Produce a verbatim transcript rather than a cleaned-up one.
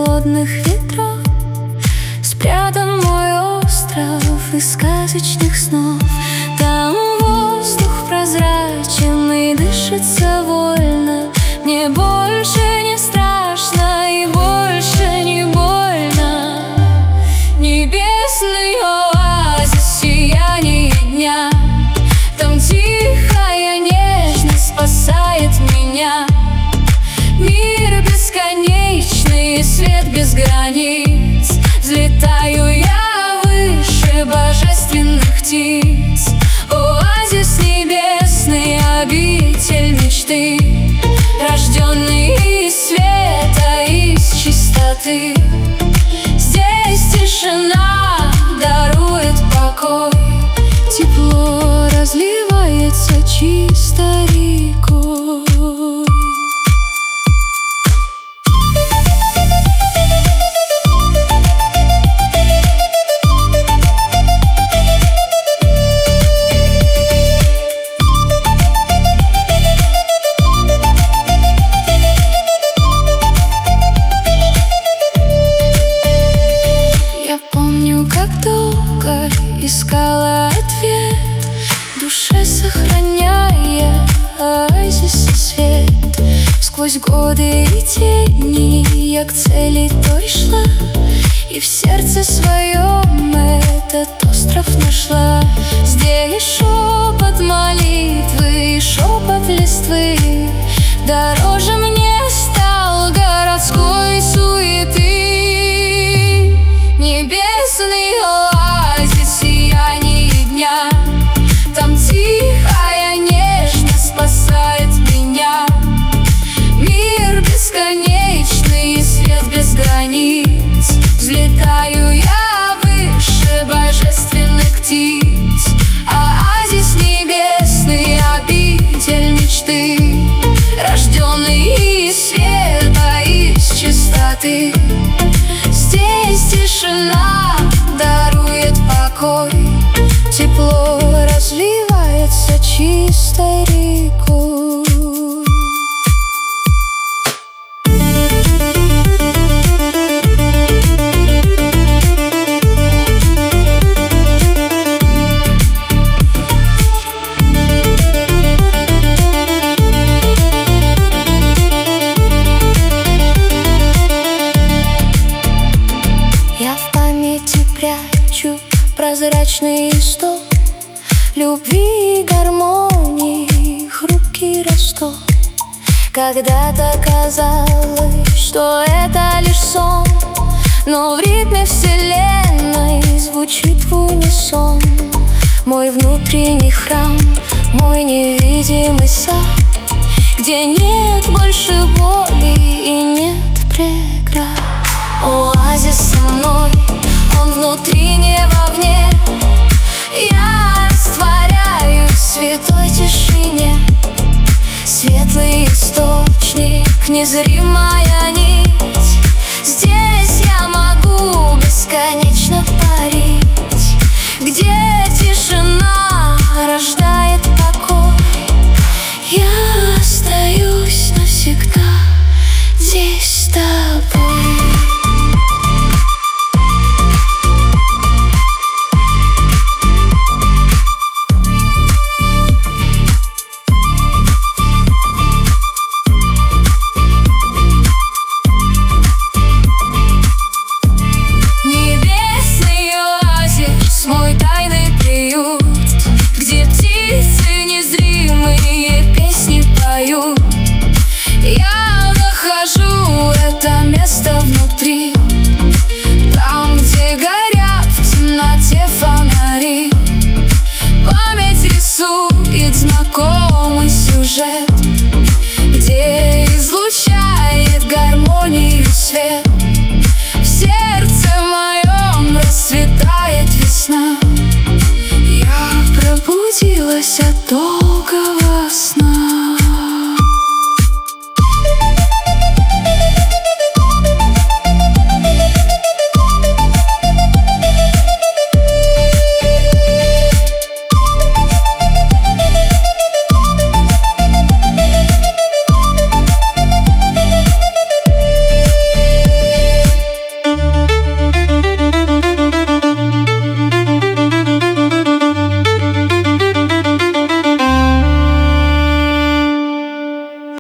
холодных ветров спрятан мой остров из сказочных снов. Там воздух прозрачен и дышится вольно. Мне больше не страшно и больше не больно. Небесный оазис, сияние дня. Там тихая нежность спасает меня. Мир бесконечный, свет без границ. Взлетаю я выше божественных птиц. Оазис небесный, обитель мечты, рожденный из света, из чистоты. Здесь тишина дарует покой, тепло разливается чистой рекой. Искала ответ в душе, сохраняя оазис и свет. Сквозь годы и тени я к цели той шла, и в сердце своем этот остров нашла. Здесь шепот молитвы и шепот листвы дороже мне стал городской суеты. Небесный оазис, сияние дня. Там тихая нежность спасает меня. Мир бесконечный, свет без границ. Взлетаю я выше божественных птиц. Оазис небесный, обитель мечты, рожденный из света, из чистоты. Здесь тишина дарует покой, тепло разливается чистой рекой. Я в памяти прячу прозрачный исток любви и гармонии, хрупкий росток. Когда-то казалось, что это лишь сон, но в ритме вселенной звучит в унисон. Мой внутренний храм, мой невидимый сад, где нет больше боли и нет преград. Оазис со мной, он внутри, не вовне. Я растворяюсь в святой тишине. Светлый источник, незримая нить. Здесь я могу бесконечно парить, где тишина рождает покой. Я остаюсь навсегда здесь с тобой. Я нахожу это место внутри, там, где горят в темноте фонари. Память рисует знакомый сюжет, где излучает гармонию свет. В сердце моем расцветает весна. Я пробудилась от долга